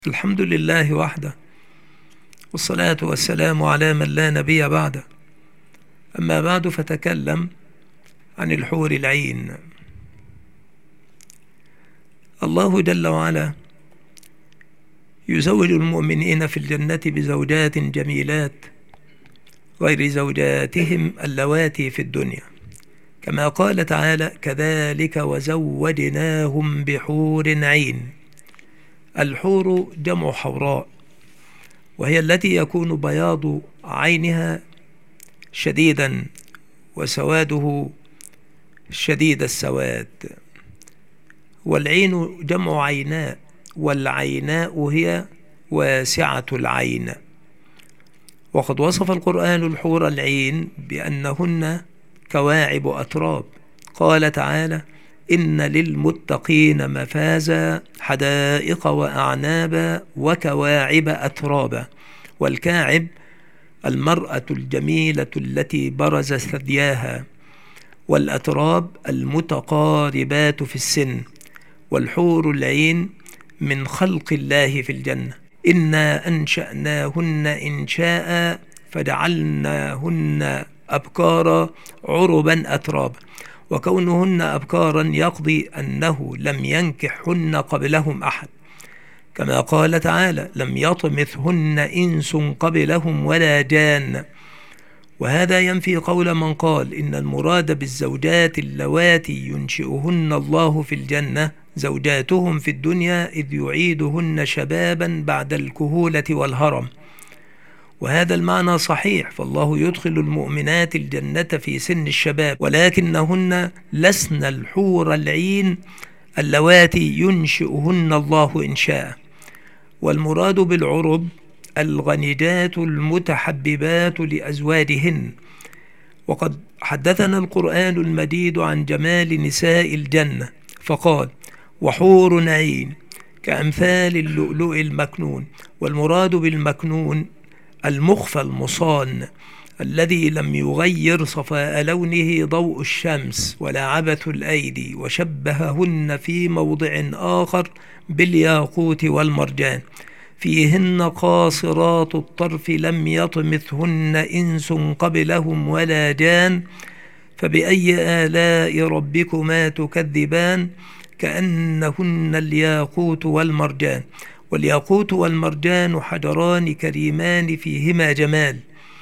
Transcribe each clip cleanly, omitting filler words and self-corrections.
الحمد لله وحده، والصلاة والسلام على من لا نبي بعده. أما بعد، فتكلم عن الحور العين. الله جل وعلا يزوج المؤمنين في الجنة بزوجات جميلات غير زوجاتهم اللواتي في الدنيا، كما قال تعالى: كذلك وزوجناهم بحور عين. الحور جمع حوراء، وهي التي يكون بياض عينها شديدا وسواده شديد السواد. والعين جمع عيناء، والعيناء هي واسعة العين. وقد وصف القرآن الحور العين بأنهن كواعب أتراب. قال تعالى: إن للمتقين مفازا حدائق وأعنابا وكواعب أترابا. والكاعب المرأة الجميلة التي برز ثدياها، والأتراب المتقاربات في السن. والحور العين من خلق الله في الجنة. إنا أنشأناهن إنشاء فجعلناهن أبكارا عربا أترابا. وكونهن أبكارا يقضي أنه لم ينكحهن قبلهم أحد، كما قال تعالى: لم يطمثهن إنس قبلهم ولا جان. وهذا ينفي قول من قال إن المراد بالزوجات اللواتي ينشئهن الله في الجنة زوجاتهم في الدنيا، إذ يعيدهن شبابا بعد الكهولة والهرم. وهذا المعنى صحيح، فالله يدخل المؤمنات الجنة في سن الشباب، ولكنهن لسن الحور العين اللواتي ينشئهن الله إنشاء. والمراد بالعرب الغنجات المتحببات لأزواجهن. وقد حدثنا القرآن المجيد عن جمال نساء الجنة فقال: وحور عين كأمثال اللؤلؤ المكنون. والمراد بالمكنون المخفى المصان، الذي لم يغير صفاء لونه ضوء الشمس ولا عبث الأيدي. وشبههن في موضع آخر بالياقوت والمرجان، فيهن قاصرات الطرف لم يطمثهن إنس قبلهم ولا جان. فبأي آلاء ربكما تكذبان؟ كأنهن الياقوت والمرجان. والياقوت والمرجان حجران كريمان فيهما جمال،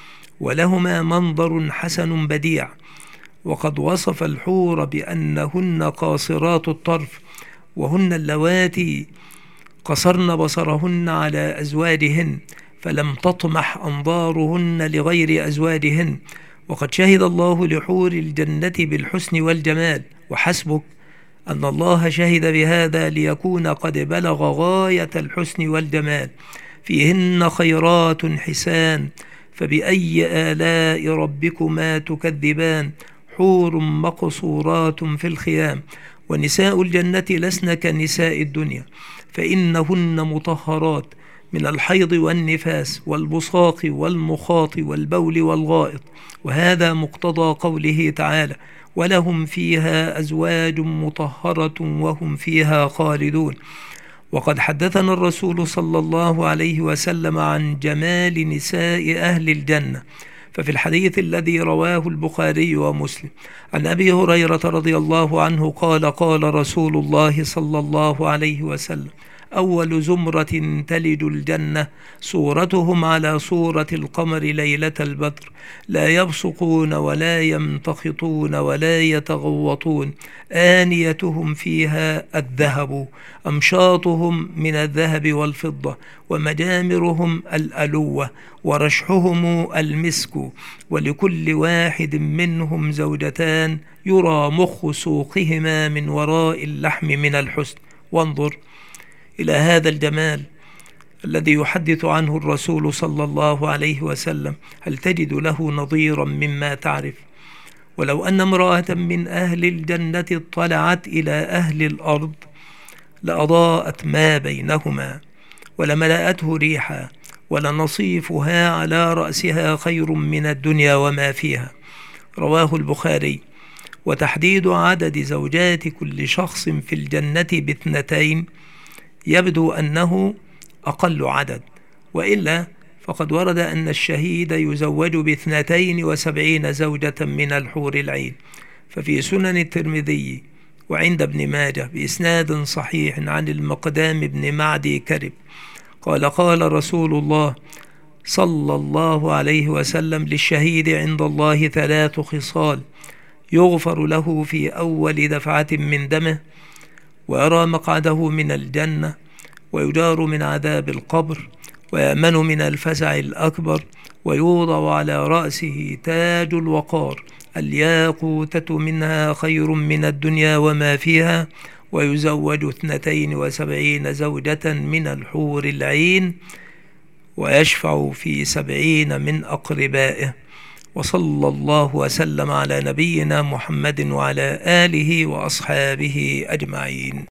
ولهما منظر حسن بديع. وقد وصف الحور بأنهن قاصرات الطرف، وهن اللواتي قصرن بصرهن على أزواجهن، فلم تطمح أنظارهن لغير أزواجهن. وقد شهد الله لحور الجنة بالحسن والجمال، وحسبك أن الله شهد بهذا ليكون قد بلغ غاية الحسن والجمال. فيهن خيرات حسان، فبأي آلاء ربكما تكذبان؟ حور مقصورات في الخيام. ونساء الجنة لسن كنساء الدنيا، فإنهن مطهرات من الحيض والنفاس والبصاق والمخاط والبول والغائط. وهذا مقتضى قوله تعالى: ولهم فيها أزواج مطهرة وهم فيها خالدون. وقد حدثنا الرسول صلى الله عليه وسلم عن جمال نساء أهل الجنة. ففي الحديث الذي رواه البخاري ومسلم عن أبي هريرة رضي الله عنه قال: قال رسول الله صلى الله عليه وسلم: أول زمرة تلج الجنة صورتهم على صورة القمر ليلة البدر، لا يبصقون ولا يمتخطون ولا يتغوطون، آنيتهم فيها الذهب، أمشاطهم من الذهب والفضة، ومجامرهم الألوة، ورشحهم المسك، ولكل واحد منهم زوجتان يرى مخ سوقهما من وراء اللحم من الحسن. وانظر إلى هذا الجمال الذي يحدث عنه الرسول صلى الله عليه وسلم، هل تجد له نظيرا مما تعرف؟ ولو أن امرأة من أهل الجنة اطلعت إلى أهل الأرض لأضاءت ما بينهما ولملأته ريحا، ولنصيفها على رأسها خير من الدنيا وما فيها. رواه البخاري. وتحديد عدد زوجات كل شخص في الجنة باثنتين يبدو أنه أقل عدد، وإلا فقد ورد أن الشهيد يزوج ب72 زوجة من الحور العين. ففي سنن الترمذي وعند ابن ماجه بإسناد صحيح عن المقدام بن معدي كرب قال قال رسول الله صلى الله عليه وسلم: للشهيد عند الله 3 خصال: يغفر له في أول دفعة من دمه، ويرى مقعده من الجنة، ويجار من عذاب القبر، ويأمن من الفزع الأكبر، ويوضع على رأسه تاج الوقار الياقوتة منها خير من الدنيا وما فيها، ويزوج 72 زوجة من الحور العين، ويشفع في 70 من أقربائه. وصلى الله وسلم على نبينا محمد وعلى آله وأصحابه أجمعين.